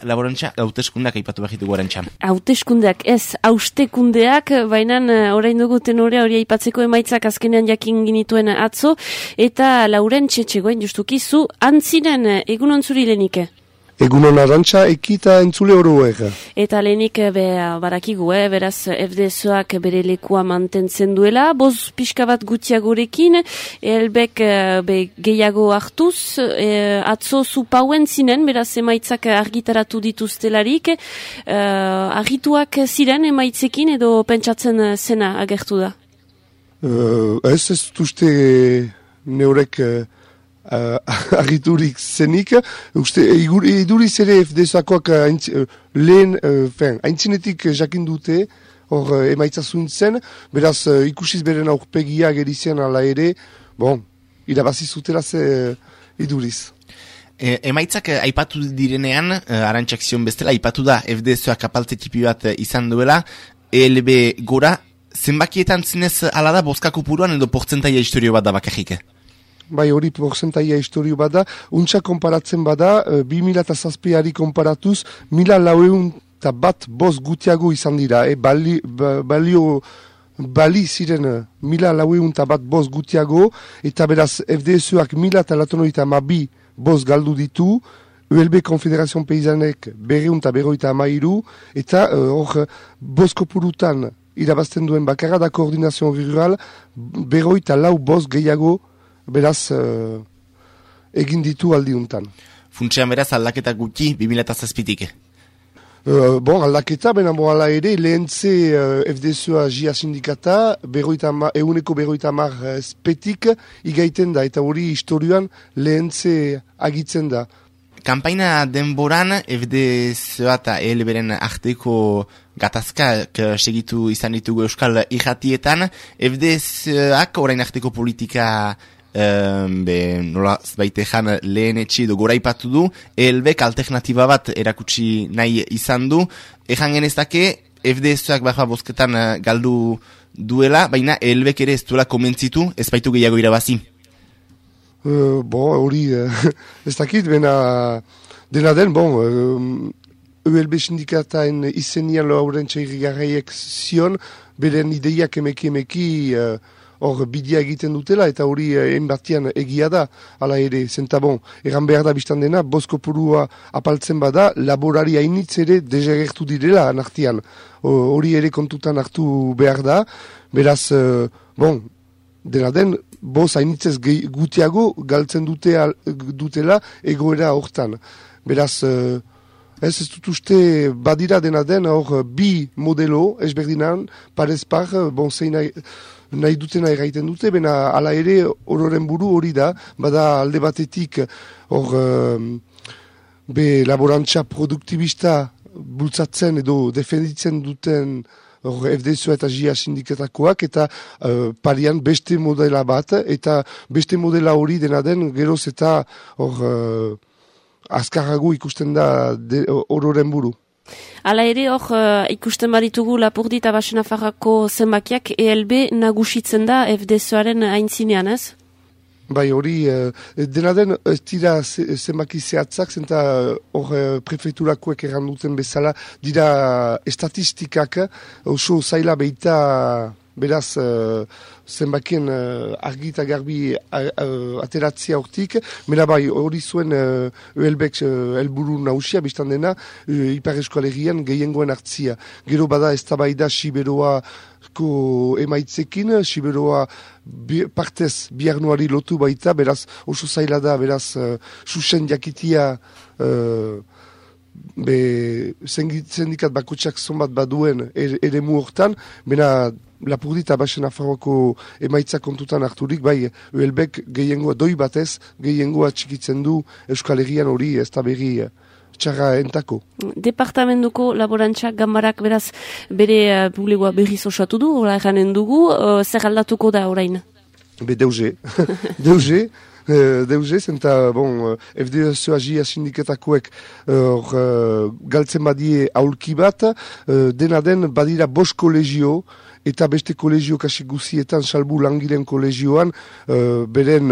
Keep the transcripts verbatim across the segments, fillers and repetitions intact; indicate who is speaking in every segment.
Speaker 1: laborantza hauteskundeak aipatu behar ditugu orantza.
Speaker 2: Hauteskundeak ez, haustekundeak, baina orain dugu tenorea hori aipatzeko emaitzak azkenean jakin ginituen atzo, eta Lauren Txetxegoen justuki zu antziren egunon zuri lehenike.
Speaker 3: Egunon arantxa ekita entzule horoek.
Speaker 2: Eta lehenik be, barakigu, eh? Beraz F D S-ak bere lekua mantentzen duela, boz pixka bat gutiagorekin, elbek be, gehiago hartuz, e, atzo zupauen zinen, beraz emaitzak argitaratu dituztelarik, e, argituak ziren emaitzekin edo pentsatzen zena agertu da?
Speaker 3: Uh, ez ez duzte neurek uh, Uh, argiturik zenik, uste, iduriz ere F D S-akoak uh, lehen, uh, fen, haintzinetik jakin dute, hor uh, emaitza zuntzen, beraz uh, ikusiz beren aurpegia gerizian ala ere, bon, irabazi zutela ze uh, iduriz.
Speaker 1: E, emaitzak aipatu direnean, uh, arantxak zion bestela, aipatu da F D S-ak apaltze tipi bat izan duela, E L B gora, zenbakietan zinez ala da bozkako puruan edo portzentaia historio bat da bakarrik?
Speaker 3: Bai, hori porzentaia historio bada, untsa konparatzen bada, bi mila eta zazpiari konparatuz, mila laueun eta bat boz gutiago izan dira, e, bali, ba, balio, bali ziren mila laueun eta bat boz gutiago, eta beraz F D S-ak mila eta latonoita ama bi boz galdu ditu, U L B Konfederazion Peizanek berreun eta berroita ama iru, eta hor uh, boz kopurutan irabazten duen bakarra da koordinazio rural, berroita lau boz gehiago, beraz, uh, egin ditu aldiuntan.
Speaker 1: Funtsean beraz aldaketa gutxi, bi mila zazpitik?
Speaker 3: Uh, bon, aldaketa, bena bo ala ere, lehentze uh, F D S-a G I A sindikata, beroita ma, euneko beroita mar uh, spetik, igaiten da, eta hori historioan lehentze agitzen da.
Speaker 1: Kampaina denboran, F D S-a eta E L B-ren arteko gatazkak segitu izan ditugu Euskal Irratietan, F D S-ak orain arteko politika Um, be, nola baite jan lehen etxi edo goraipatu du, E L B-k alternatiba bat erakutsi nahi izan du, ejan genezake F D S-ak baja bozketan uh, galdu duela, baina E L B-k ere ez duela komentzitu, ez baitu gehiago irabazi.
Speaker 3: Uh, bon, hori, uh, ez dakit, bena, dena den, bon, uh, U L B sindikataen izenian lauren txairrigarraiek zion, beren ideiak emeki emeki, uh, hor bidia egiten dutela, eta hori enbatian egia da, ala ere, zenta bon, egan behar da biztan dena, bozko purua apaltzen bada, laborari hainitz ere dezagertu direla nartian. Hori ere kontutan hartu behar da, beraz, uh, bon, dena den, boz hainitzez gutiago galtzen dute, dutela egoera hortan. Beraz, uh, ez ez dut uste badira dena den, hor bi modelo, ezberdinan, parez par, bon, zein nahi, nahi dutena erraiten dute, bena ala ere ororen buru hori da, bada alde batetik hor um, be laborantza produktibista bultzatzen edo defenditzen duten hor F D S eta G I A sindikatakoak, eta uh, parian beste modela bat, eta beste modela hori dena den geroz eta hor uh, azkarrago ikusten da ororen buru.
Speaker 2: Hala ere, hor, uh, ikusten baditugu Lapurdi eta Basenafarrako zenbakiak E L B nagusitzen da F D S-aren aintzinean, ez?
Speaker 3: Bai, hori, uh, dena den, ez dira zenbaki zehatzak, zenta hor uh, prefeturakoek erran duten bezala, dira estatistikak, oso zaila beita, beraz, uh, zenbakien uh, argi eta garbi uh, uh, ateratzia hortik, mera bai, hori zuen uh, U L B-ek uh, elburu nausia, biztan dena, uh, Ipar Eskualerian gehiengoen hartzia. Gero bada ez tabaida Siberoa ko emaitzekin, Siberoa bi, partez biarnuari lotu baita, beraz, oso zaila da, beraz, uh, susen jakitia uh, be, zendikat bakotxak zonbat baduen ere, ere mu hortan, bena Lapurdi eta Basenafarroko emaitza kontutan harturik, bai, U L B-ek gehiengoa doi batez, gehiengoa txikitzen du Euskal Herrian hori ez da berri txarra entako.
Speaker 2: Departamentuko laborantza gambarak beraz bere uh, bulegoa berriz osatu du, ora eranen dugu, uh, zer aldatuko da orain?
Speaker 3: Be deuze, deuze, deuze, zenta, bon, F D S-a G I A sindiketakoek uh, uh, galtzen badie aulki bat, uh, dena den badira bos kolegio, eta beste kolegio kasi guzietan, salbu langileen kolegioan, uh, beren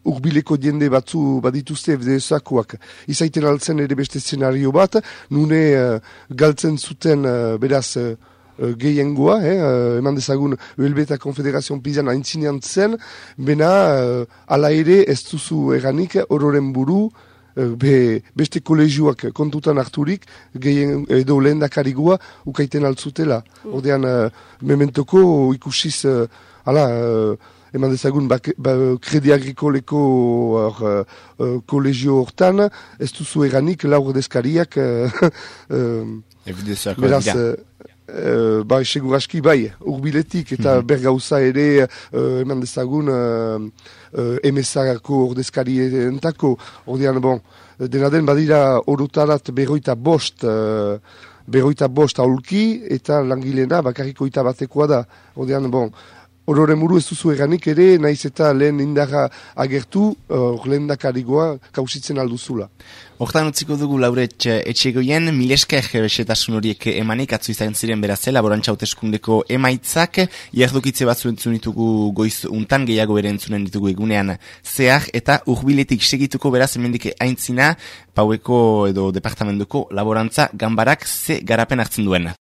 Speaker 3: urbileko jende batzu badituzte F D S-akoak. Izaiten altzen ere beste szenario bat, nune uh, galtzen zuten uh, beraz uh, gehiengoa, eh, uh, eman dezagun U L B eta Konfederazion Pizan aintzinean zen, bena uh, ala ere ez duzu eranik ororen buru, Be, beste kolegioak kontutan harturik, gehien edo lehen dakarigua ukaiten altzutela. Mm. Ordean, uh, mementoko ikusiz, uh, ala, uh, eman dezagun, ba, ba, kredi agrikoleko uh, uh, kolegio hortan, ez duzu eranik laur deskariak, uh, uh, beraz, uh, Uh, bai, seguraski bai, urbiletik eta mm-hmm. bergauza ere uh, eman dezagun uh, uh, emezarako ordezkari entako. Ordean, bon, dena den badira orotarat berroita bost, uh, berroita bost aulki eta langilena bakarrikoita batekoa da. Ordean, bon, ororen buru ez duzu eranik ere, naiz eta lehen indarra agertu, uh, lehen dakarigoa kausitzen alduzula.
Speaker 1: Hortan utziko dugu Lauret Etxegoien, milesker besetasun horiek emanik, atzu izan ziren beraz, laborantza hauteskundeko emaitzak, iardukitze batzu entzun ditugu goiz untan, gehiago ere entzunen ditugu egunean zehar, eta urbiletik segituko beraz, hemendik aintzina, paueko edo departamentuko laborantza ganbarak ze garapen hartzen duen.